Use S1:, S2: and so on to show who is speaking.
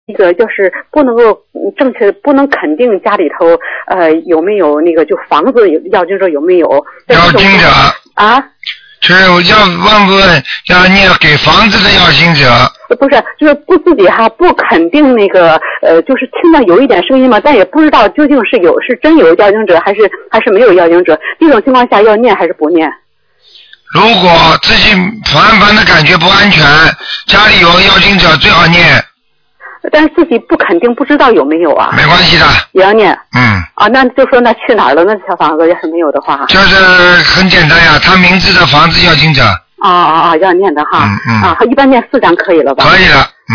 S1: 一个就是不能够正确不能肯定家里头有没有那个就房子要经者有没有
S2: 要经者
S1: 啊？
S2: 就是要问要念给房子的要经者。
S1: 不是，就是不自己不肯定那个就是听到有一点声音嘛，但也不知道究竟是真有要经者还是没有要经者。这种情况下要念还是不念？
S2: 如果自己烦的感觉不安全，家里有要经者最好念。
S1: 但是自己不肯定不知道有没有啊？
S2: 没关系的，
S1: 也要念。那就说那去哪儿了？那小房子要是没有的话，
S2: 就是很简单呀，他名字的房子要经者。
S1: 要念的哈。一般念4张可以了吧？
S2: 可以了。